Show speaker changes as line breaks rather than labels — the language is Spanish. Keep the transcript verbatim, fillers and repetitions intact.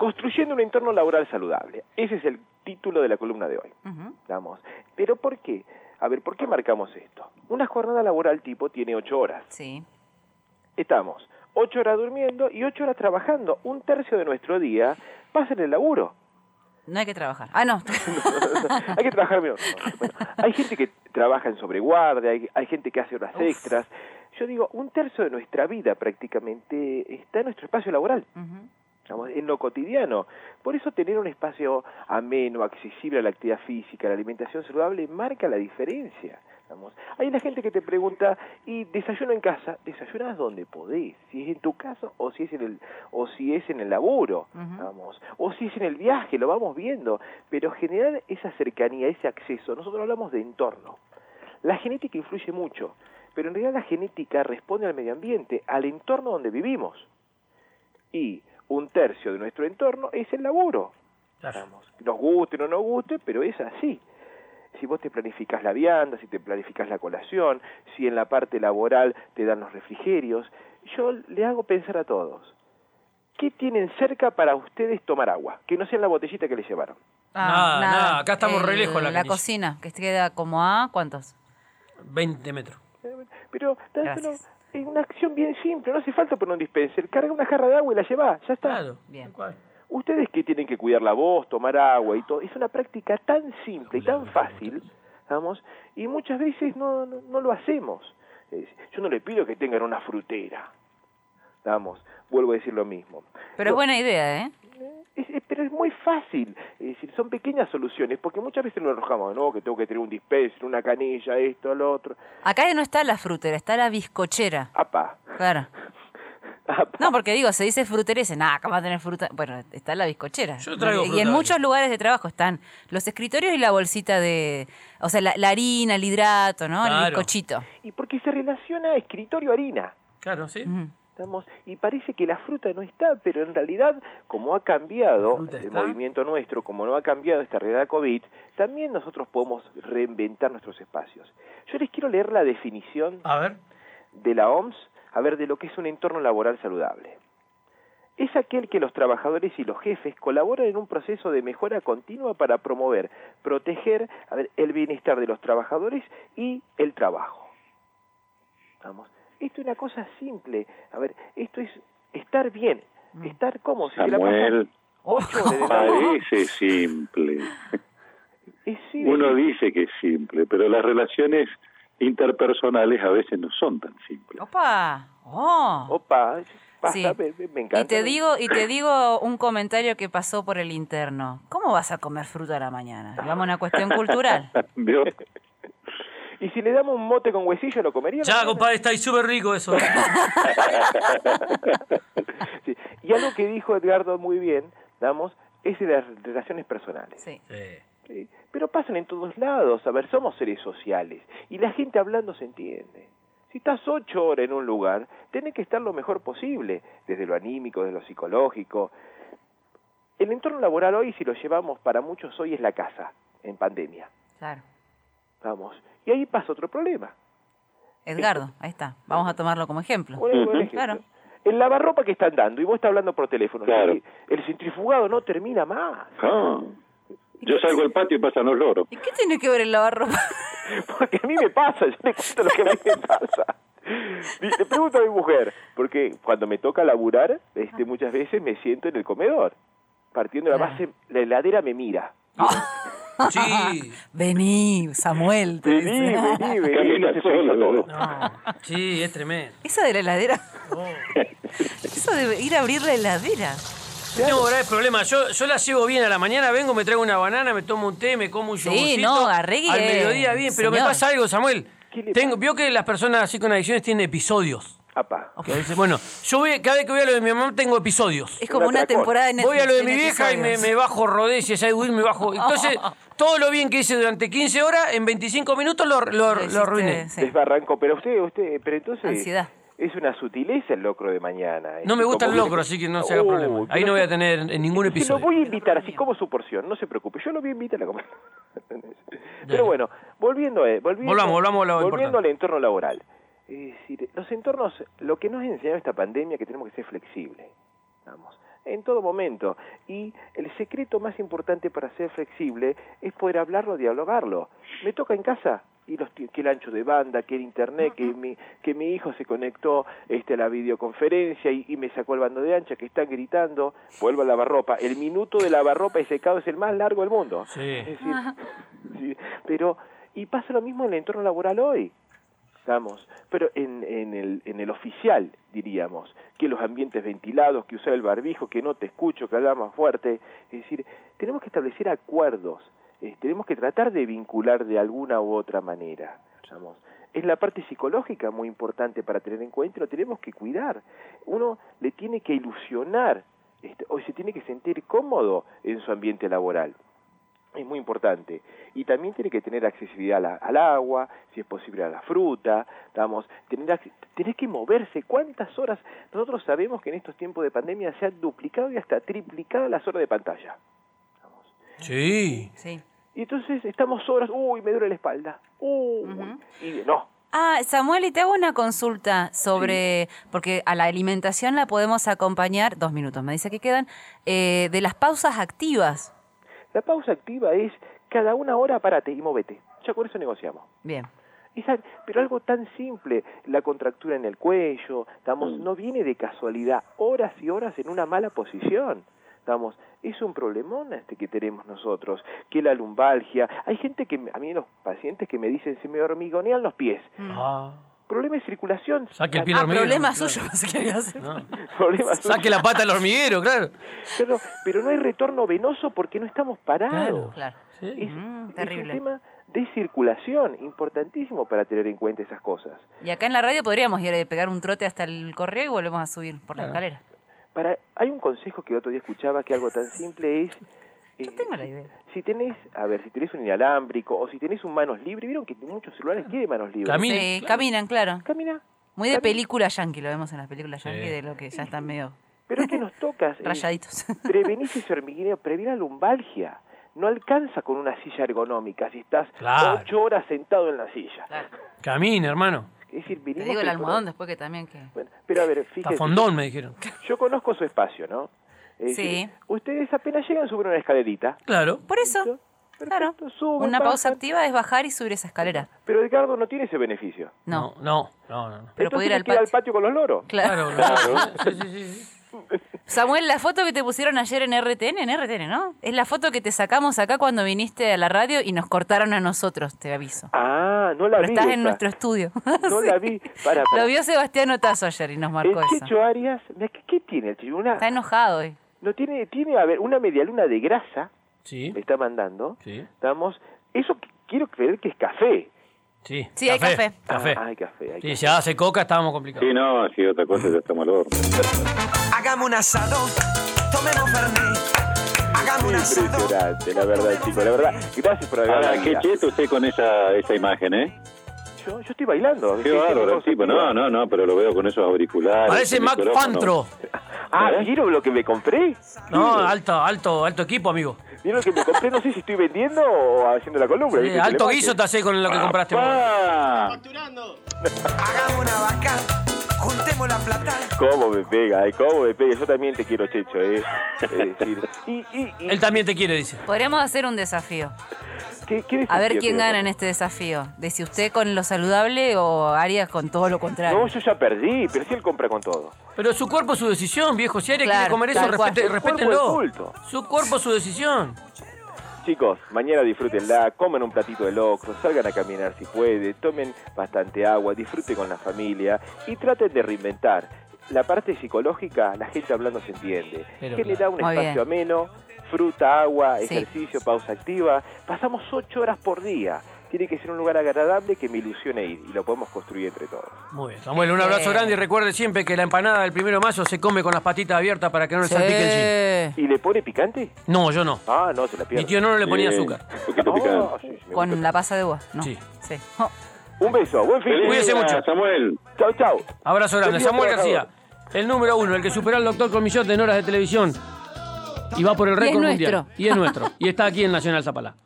Construyendo un entorno laboral saludable. Ese es el título de la columna de hoy. Uh-huh. Vamos. ¿Pero por qué? A ver, ¿por qué marcamos esto? Una jornada laboral tipo tiene ocho horas.
Sí.
Estamos ocho horas durmiendo y ocho horas trabajando. Un tercio de nuestro día pasa en el laburo.
No hay que trabajar. Ah, no.
Hay que trabajar menos. Bueno, hay gente que trabaja en sobreguardia, hay, hay gente que hace horas Uf. extras. Yo digo, un tercio de nuestra vida prácticamente está en nuestro espacio laboral. Uh-huh. Digamos, en lo cotidiano. Por eso tener un espacio ameno, accesible a la actividad física, a la alimentación saludable, marca la diferencia. Digamos. Hay la gente que te pregunta, ¿y desayuno en casa? ¿Desayunas donde podés? Si es en tu casa o si es en el, o si es en el laburo, uh-huh. Digamos, o si es en el viaje, lo vamos viendo. Pero generar esa cercanía, ese acceso, nosotros hablamos de entorno. La genética influye mucho, pero en realidad la genética responde al medio ambiente, al entorno donde vivimos. Y un tercio de nuestro entorno es el laburo. Claro. Digamos, nos guste o no nos guste, pero es así. Si vos te planificás la vianda, si te planificás la colación, si en la parte laboral te dan los refrigerios, yo le hago pensar a todos, ¿qué tienen cerca para ustedes tomar agua? Que no sea la botellita que les llevaron.
Ah, nada, nada, nada, acá estamos el, re lejos la,
la cocina, que queda como a, ¿cuántos?
veinte metros.
Pero, pero es una acción bien simple, no hace falta poner un dispenser, carga una jarra de agua y la lleva, ya está.
Claro,
bien.
Ustedes que tienen que cuidar la voz, tomar agua y todo, es una práctica tan simple y tan fácil, vamos, y muchas veces no, no, no lo hacemos. Yo no le pido que tengan una frutera, vamos, vuelvo a decir lo mismo.
Pero es buena idea, ¿eh?
Es, es, pero es muy fácil, es decir, son pequeñas soluciones, porque muchas veces nos arrojamos, no, que tengo que tener un dispenser, una canilla, esto, lo otro.
Acá no está la frutera, está la bizcochera.
Apá.
Claro. No, porque digo, se dice frutera y dicen, nada, acá va a tener fruta. Bueno, está la bizcochera.
Yo traigo
y
fruta
en
aquí.
muchos lugares de trabajo están los escritorios y la bolsita de... O sea, la, la harina, el hidrato, ¿no?
Claro.
El bizcochito.
Y porque se relaciona escritorio-harina.
Claro, sí.
Uh-huh.
Estamos, y parece que la fruta no está, pero en realidad, como ha cambiado el
está.
movimiento nuestro, como no ha cambiado esta realidad COVID, también nosotros podemos reinventar nuestros espacios. Yo les quiero leer la definición
A ver.
de la O M S, a ver, de lo que es un entorno laboral saludable. Es aquel que los trabajadores y los jefes colaboran en un proceso de mejora continua para promover, proteger, a ver, el bienestar de los trabajadores y el trabajo. Vamos. Esto es una cosa simple. A ver, esto es estar bien, estar cómodo. Si
Samuel,
ocho horas de
parece simple.
Es simple.
Uno dice que es simple, pero las relaciones interpersonales a veces no son tan simples.
¡Opa! ¡Oh!
Opa, pasa,
Sí.
me, me encanta.
Y te digo, y te digo un comentario que pasó por el interno. ¿Cómo vas a comer fruta a la mañana? Vamos a una cuestión cultural.
¿Vio?
Y si le damos un mote con huesillo, ¿lo comería?
Ya, compadre, está ahí súper rico eso.
Sí. Y algo que dijo Edgardo muy bien, damos, es de las relaciones personales.
Sí.
Sí.
Sí. Pero pasan en todos lados. A ver, somos seres sociales. Y la gente hablando se entiende. Si estás ocho horas en un lugar, tenés que estar lo mejor posible, desde lo anímico, desde lo psicológico. El entorno laboral hoy, si lo llevamos para muchos hoy, es la casa, en pandemia.
Claro.
Vamos. Y ahí pasa otro problema.
Edgardo, ahí está. Vamos a tomarlo como ejemplo.
Un buen ejemplo.
Claro.
El lavarropa que están dando, y vos estás hablando por teléfono.
Claro.
¿Sí? El centrifugado no termina más.
Ah, yo salgo al patio y pasan los loros.
¿Y qué tiene que ver el lavarropa?
Porque a mí me pasa, yo le cuento lo que a mí me pasa. Le pregunto a mi mujer, porque cuando me toca laburar, este, muchas veces me siento en el comedor. Partiendo de la base, la heladera me mira.
Sí.
Vení, Samuel. te
Vení,
dice.
vení, vení.
Camina
y se
solo,
frisa todo.
No. Sí, es tremendo.
Esa de la heladera.
Oh.
Eso de ir a abrir la heladera.
No tengo graves problemas. Yo, yo la llevo bien a la mañana, vengo, me traigo una banana, me tomo un té, me como un
Sí,
yogurcito.
no, arregle,
Al mediodía bien, pero me
señor.
pasa algo, Samuel.
¿Qué le
Tengo,
pasa?
vio que las personas así con adicciones tienen episodios.
Apá.
Que a veces, bueno, yo voy, cada vez que voy a lo de mi mamá tengo episodios.
Es como
Un
una
atracón.
temporada de Netflix.
Voy a lo de mi
tiene
vieja y me,
episodios.
me bajo rodés y hay me bajo. Entonces, todo lo bien que hice durante quince horas, en veinticinco minutos lo, lo,
Lo
lo
hiciste,
arruiné.
sí.
Desbarrancó. Pero usted, usted, pero entonces...
Ansiedad.
Es una sutileza el locro de mañana.
No me gusta el
Como
locro,
viene-
así que no se haga
Oh,
problema. Ahí
pero
no voy a
yo-
tener en ningún
Se
episodio.
lo voy a invitar, así como su porción, no se preocupe, yo lo voy a invitar a comer. Pero bueno, volviendo a volviendo,
Volvamos, volvamos a lo
volviendo
importante.
al entorno laboral. Es decir, los entornos, lo que nos ha enseñado esta pandemia es que tenemos que ser flexibles. Vamos. en todo momento. Y el secreto más importante para ser flexible es poder hablarlo, dialogarlo. Me toca en casa, y los que el ancho de banda, que el internet, que mi que mi hijo se conectó este, a la videoconferencia y, y me sacó el bando de ancha, que están gritando, vuelvo a lavarropa. El minuto de lavarropa y secado es el más largo del mundo.
Sí.
Es decir, sí, pero, y pasa lo mismo en el entorno laboral hoy. Estamos, pero en, en, el, en el oficial, diríamos, que los ambientes ventilados, que usar el barbijo, que no te escucho, que hablar más fuerte. Es decir, tenemos que establecer acuerdos, eh, tenemos que tratar de vincular de alguna u otra manera. Digamos. Es la parte psicológica muy importante para tener en cuenta y lo tenemos que cuidar. Uno le tiene que ilusionar, este, o se tiene que sentir cómodo en su ambiente laboral. Es muy importante. Y también tiene que tener accesibilidad a la, al agua, si es posible a la fruta, vamos, tener, tenés que moverse. ¿Cuántas horas? Nosotros sabemos que en estos tiempos de pandemia se han duplicado y hasta triplicado las horas de pantalla. Vamos.
Sí.
Sí.
Y entonces estamos horas, uy, me duele la espalda, uy, uh-huh. y no.
Ah, Samuel, y te hago una consulta sobre, sí. porque a la alimentación la podemos acompañar, dos minutos me dice que quedan, eh, de las pausas activas.
La pausa activa es cada una hora parate y movete. Ya con eso negociamos.
Bien.
Esa, pero algo tan simple, la contractura en el cuello, estamos, mm. no viene de casualidad, horas y horas en una mala posición. Estamos, es un problemón este que tenemos nosotros, que la lumbalgia. Hay gente que, a mí los pacientes que me dicen, se me hormigonean los pies.
Mm. Ah.
Problema de circulación.
Saque el pie
ah,
del hormiguero.
Problema
claro.
suyo.
No.
Problema
Saque
suyo.
la pata del hormiguero, claro.
Pero, pero no hay retorno venoso porque no estamos parados.
Claro,
claro.
Sí.
Es,
Mm,
es
terrible.
un tema de circulación, importantísimo para tener en cuenta esas cosas.
Y acá en la radio podríamos ir a pegar un trote hasta el correo y volvemos a subir por la
Claro.
escalera.
Para, hay un consejo que el otro día escuchaba que algo tan simple es...
Yo
eh,
tengo la idea.
Si tenés, a ver, si tenés un inalámbrico o si tenés un manos libres, vieron que muchos celulares tienen manos libres.
Camina.
Sí,
claro.
caminan, claro.
Camina.
Muy de
camina.
película yankee, lo vemos en las películas
Sí.
yankee, de lo que ya están medio
Pero es que nos tocas. eh,
rayaditos.
prevenís ese hormigueo, previene la lumbalgia. No alcanza con una silla ergonómica si estás
Claro.
ocho horas sentado en la silla.
Claro.
Camina, hermano.
Es decir,
Te
vinimos
digo el
del
almohadón
cono-
después que también que...
Bueno, pero a ver,
Está
fíjese.
fondón, me dijeron.
Yo conozco su espacio, ¿no? Es
Sí.
decir, ustedes apenas llegan, suben una escalerita.
Claro.
Por eso,
¿Listo?
claro.
Perfecto, suben,
Una pausa
bajan.
activa es bajar y subir esa escalera.
Pero Edgardo no tiene ese beneficio.
No,
No, no, no. no.
pero
Entonces
puede ir
le
al
queda
patio.
al patio con los loros.
Claro.
Claro, sí, sí, sí, sí.
Samuel, la foto que te pusieron ayer en R T N, en R T N, ¿no? Es la foto que te sacamos acá cuando viniste a la radio y nos cortaron a nosotros, te aviso.
Ah, no la
Pero
vi.
estás
esa.
en nuestro estudio.
No
Sí.
la vi. Para, para.
Lo vio Sebastián Otazo ayer y nos marcó
El
eso.
Checho Arias, mira, ¿qué, qué tiene el Checho? Una,
Está enojado hoy.
no tiene, tiene, a ver, una medialuna de grasa,
Sí,
me está mandando.
sí,
Estamos, eso qu- quiero creer que es café.
sí.
Sí, hay café.
Café.
Ah, hay café, hay
Sí,
café.
si hace coca estábamos complicados.
Sí, no, si otra cosa ya estamos al horno.
Hagamos un asado, tomemos fernet. Hagamos un asado.
Impresionante, la verdad, chicos, la verdad. Gracias por haber
Ahora,
venido.
qué cheto usted con esa, esa imagen, ¿eh?
Yo, yo estoy bailando.
Qué
Sí,
bárbaro,
tengo
tipo,
cosas-
no, no, no, pero lo veo con esos auriculares.
Parece
el
Mac
micrófono.
Fantro.
Ah,
¿Eh?
¿vieron lo que me compré?
No, alto, alto, alto equipo, amigo.
¿Vieron lo que me compré? No sé si estoy vendiendo o haciendo la columna.
Sí,
¿viste?
alto
Telemarket.
guiso te hace con lo que compraste. vos.
¡Ah!
Hagamos una vaca, juntemos la plata.
¿Cómo me pega? Ay, ¿cómo me pega? Yo también te quiero, Checho, ¿eh? Es decir, y, y, y,
Él también te quiere, dice.
Podríamos hacer un desafío.
¿qué, qué
A ver
desafío
quién
tenemos?
gana en este desafío. De si usted con lo saludable o Arias con todo lo contrario.
No, yo ya perdí, pero si él compra con todo.
Pero su cuerpo es su decisión, viejo. Si Aria
Claro,
quiere comer eso,
tal cual.
respete,
Su cuerpo
respétenlo.
es culto.
Su cuerpo es su decisión.
Chicos, mañana disfrútenla, coman un platito de locro, salgan a caminar si puede, tomen bastante agua, disfruten con la familia y traten de reinventar. La parte psicológica, la gente hablando se entiende.
Pero
¿Qué le
claro.
da un
Muy
espacio ameno? Fruta, agua,
Sí.
ejercicio, pausa activa. Pasamos ocho horas por día. Tiene que ser un lugar agradable que me ilusione ir y lo podemos construir entre todos.
Muy bien. Samuel, un abrazo
Eh.
grande y recuerde siempre que la empanada del primero de mayo se come con las patitas abiertas para que no le salpique el chin.
Sí.
¿Y le pone picante?
No, yo no.
Ah, no, se la
Mi
pierde.
tío no, no le ponía
Bien.
azúcar.
Un poquito
Ah,
picante.
sí, sí, me gusta.
Con la pasa de uva, ¿no?
Sí.
Sí. Oh,
Un beso, buen fin.
Feliz
Cuídese
día,
mucho.
Samuel.
Chau, chau.
Abrazo grande.
Buen día,
Samuel
trabajador.
García, el número uno, el que superó al doctor Colmillote en horas de televisión. Y va por el
Y es
récord
nuestro.
mundial. Y es nuestro. Y está aquí en Nacional Zapalá.